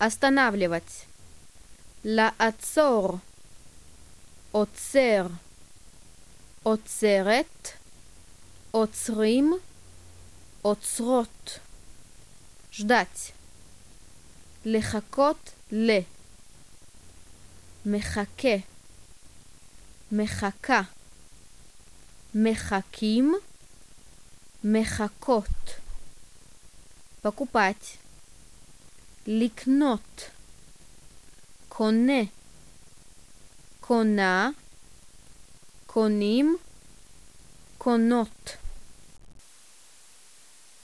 останавливать. לעצור, עוצר, עוצרת, עוצרים, עוצרות. ждать. לחכות ל. מחכה, מחכה. מחכים, מחכות. покупать. לקנות, קונה, קונה, קונים, קונות.